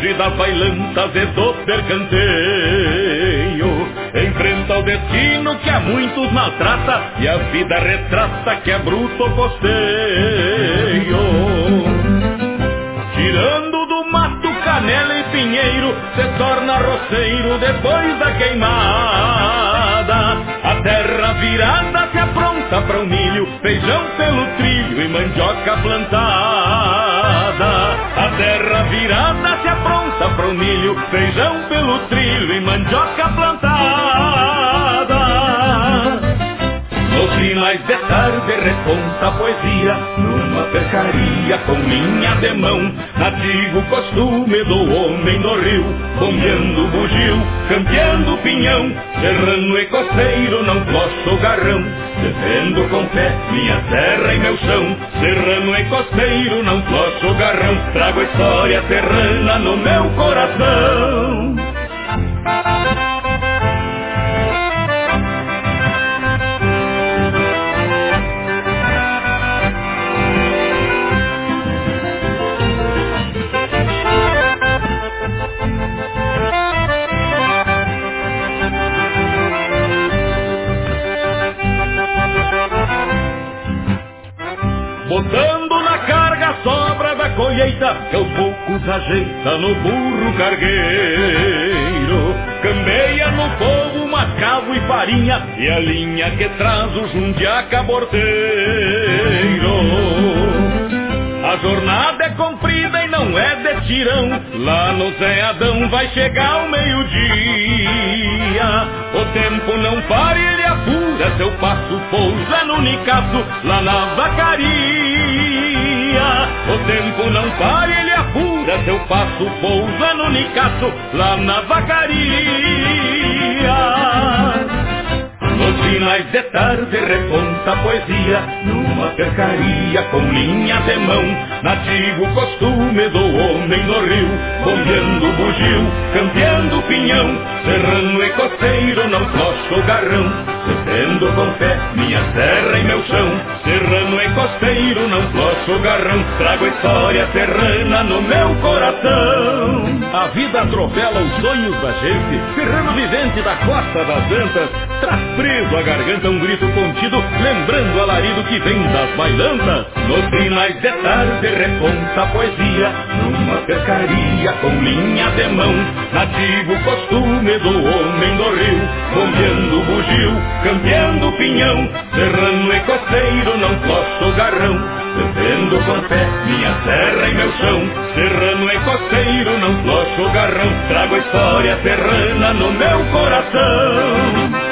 longe das bailantas e do percanteio. Enfrenta o destino que a muitos maltrata e a vida retrata que é bruto costeio. Tirando do mato canela e pinheiro, se torna roceiro depois da queimada. A terra virada se apronta para o milho, feijão pelo trilho e mandioca plantada. A terra virada se apronta para o milho, feijão pelo trilho e mandioca plantada. Nos finais de tarde reconta a poesia numa pescaria com linha de mão. Nativo costume do homem do rio, bombeando bugio, campeando pinhão. Serrano e costeiro não flocha o garrão, defendo com fé minha terra e meu chão. Serrano e costeiro não flocha o garrão, trago a história serrana no meu coração. Botando na carga a sobra da colheita, que aos poucos ajeita no burro cargueiro. Cambeia no fogo mascavo e farinha, e a linha que traz o jundiaca borteiro. A jornada é comprida e não é de tirão, lá no Zé Adão vai chegar o meio-dia. O tempo não para e ele apura, seu passo pousa no Nicaço, lá na vacaria. O tempo não para e ele apura, seu passo pousa no Nicaço, lá na vacaria. Nos finais de tarde reconta a poesia numa pescaria com linha de mão. Nativo costume do homem do rio, bombeando bugio, campeando pinhão. Serrano e costeiro não flocha o garrão, defendo com fé minha terra e meu chão. Serrano e costeiro não flocha o garrão, trago a história serrana no meu coração. A vida atropela os sonhos da gente. Serrano vivente da costa das Antas traz preso a garganta um grito contido, lembrando o alarido que vem das bailantas. Nos finais de tarde reconta a poesia numa pescaria com linha de mão. Nativo costume do homem do rio, bombeando bugio, campeando pinhão. Serrano e costeiro não flocha o garrão, defendo com fé minha terra e meu chão. Serrano e costeiro não flocha o garrão, trago a história serrana no meu coração.